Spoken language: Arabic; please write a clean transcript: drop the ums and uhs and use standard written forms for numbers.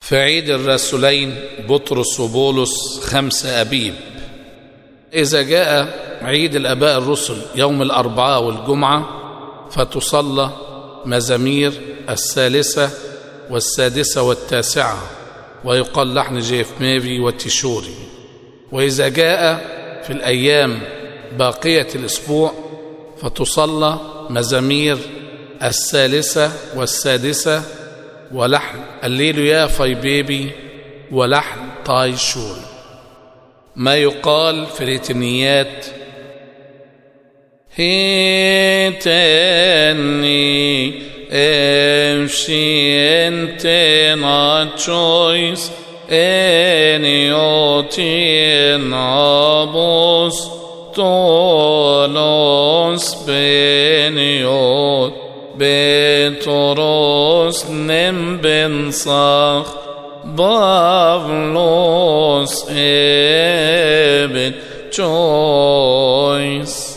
في عيد الرسولين بطرس وبولس 5 أبيب. إذا جاء عيد الآباء الرسل يوم الأربعاء والجمعة فتصلى مزامير 3 و6 و9 ويقال لحن جيفماوي والتشوري. وإذا جاء في الأيام باقية الأسبوع فتصلى مزامير 3 و6 ولحن الليلويا فايبيبي ولحن طاي شوري. ما يقال في الإتنيات: هيتني امشينتنا تشويس انيوتين ابوس تولوس بنيوت بتروس نمبن صاخ بافلوس ابن تشويس.